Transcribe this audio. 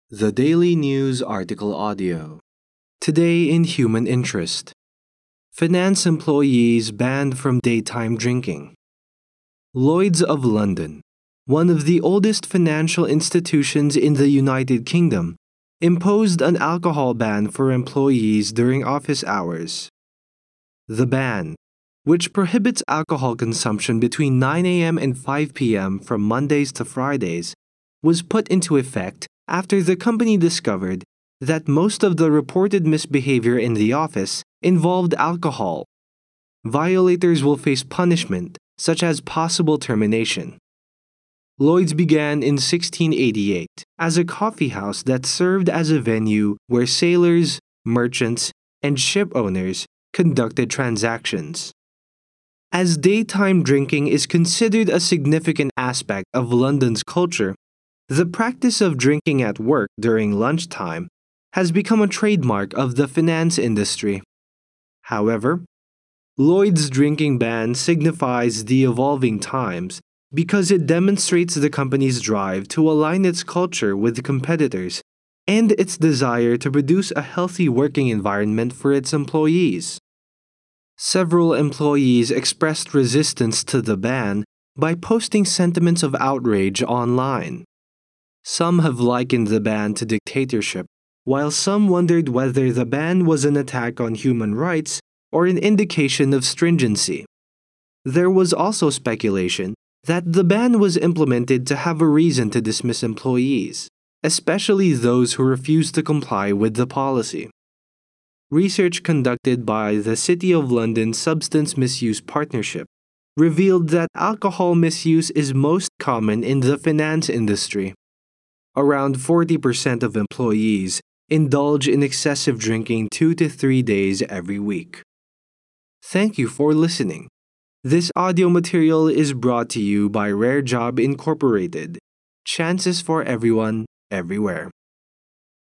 The Daily News Article Audio. Today in Human Interest. Finance employees banned from daytime drinking. Lloyds of London, one of the oldest financial institutions in the United Kingdom, imposed an alcohol ban for employees during office hours. The ban, which prohibits alcohol consumption between 9 a.m. and 5 p.m. from Mondays to Fridays, was put into effect after the company discovered that most of the reported misbehavior in the office involved alcohol. Violators will face punishment, such as possible termination. Lloyd's began in 1688 as a coffee house that served as a venue where sailors, merchants, and ship owners conducted transactions. As daytime drinking is considered a significant aspect of London's culture, the practice of drinking at work during lunchtime has become a trademark of the finance industry. However, Lloyd's drinking ban signifies the evolving times because it demonstrates the company's drive to align its culture with competitors and its desire to produce a healthy working environment for its employees. Several employees expressed resistance to the ban by posting sentiments of outrage online. Some have likened the ban to dictatorship, while some wondered whether the ban was an attack on human rights or an indication of stringency. There was also speculation that the ban was implemented to have a reason to dismiss employees, especially those who refused to comply with the policy. Research conducted by the City of London Substance Misuse Partnership revealed that alcohol misuse is most common in the finance industry. Around 40% of employees indulge in excessive drinking 2 to 3 days every week. Thank you for listening. This audio material is brought to you by Rare Job Incorporated. Chances for everyone, everywhere.